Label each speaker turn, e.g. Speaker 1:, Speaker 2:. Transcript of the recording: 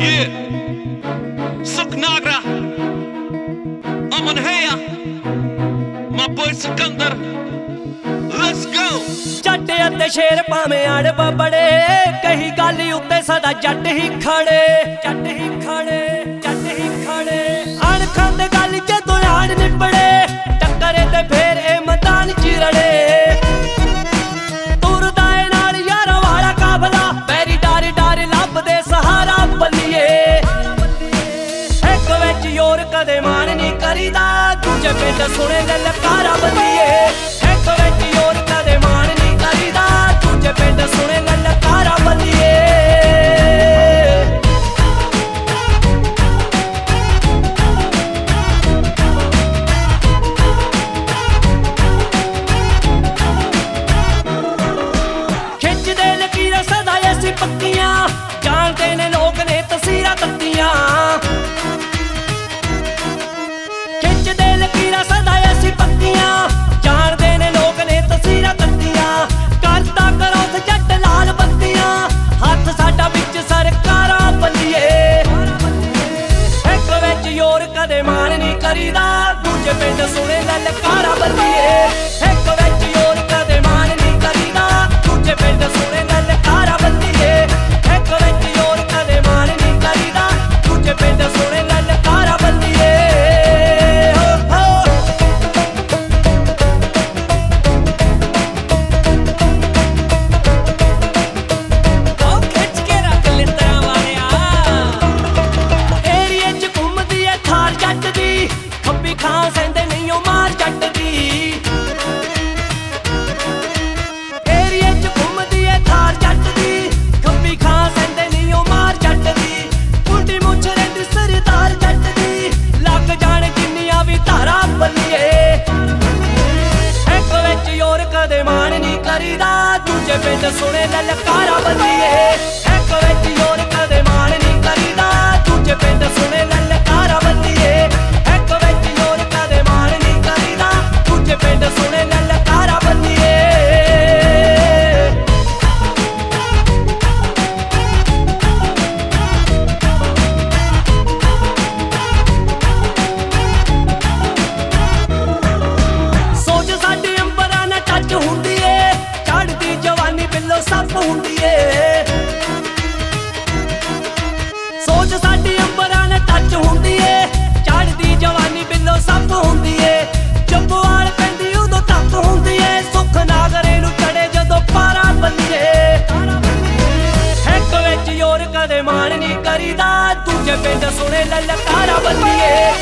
Speaker 1: Yeah, Suknagra, Aman Heya, my boy Sikandar, let's go.
Speaker 2: जट अते शेर भावें अड़ बबड़े कही गल उत्ते सदा जट ही खड़े जट ही खड़े जट ही खड़े अणखंड गल जदों आड़ निबड़े टक्करे ते फेर ए मैदान चिरड़े तुरदा ए नाल यारा वाला काफला पैरी डार डार लभदे सहारा बल्लिए एक विच योर कदे मान नहीं करीदा दूजे पिंड सुने ललकारा बल्लिए एक विच योर कदे मान नहीं करीदा दूजे पिंड सुने ललकारा बल्लिए पक्कियां जानते ने लोग ने तस्वीरां तत्तियां खिंचदे लकीरां सदा ऐसी पक्कियां जानते ने लोग ने तस्वीरां तत्तियां करता करो ते जट लाल बत्तियां हथ साडा विच सरकारां बल्लिए एक विच योर कदे मान नहीं करीदा दूजे पिंड सुने ललकारा बल्लिए एक विच योर कदे मान नहीं करीदा दूजे पिंड सुने ललकारा बल्लिए पिंड सुने ललकारा बल्लिए खिच के रख लित्तरां वालिया एरिए च घुमदी ऐ थार जट दी खब्बी खां सैंदे नहीं ओ मार जट दी एरिए च घुमदी ऐ थार जट दी खब्बी खां सैंदे नहीं ओ मार जट दी दूजे पिंड सुने ललकारा बल्लिए एक विच योर कदे मान नहीं करीदा दूजे पिंड सुने ललकारा बल्लिए एक विच योर कदे मान नहीं करीदा दूजे पिंड सुने ललकारा बल्लिए सोच साडी अंबरां नाल टच हुंदी ए चढ़दी जवानी बिल्लो सप हुंदी ए सोच साडी अंबरां नाल टच हुंदी ए चढ़दी जवानी बिल्लो सप हुंदी ए जब्बोवाल पैंदी उदों तप हुंदी ए सुख नागरे नूं चढ़े जदों पारा बल्लिए एक विच योर कदे मान नहीं करीदा दूजे पिंड सुने ललकारा बल्लिए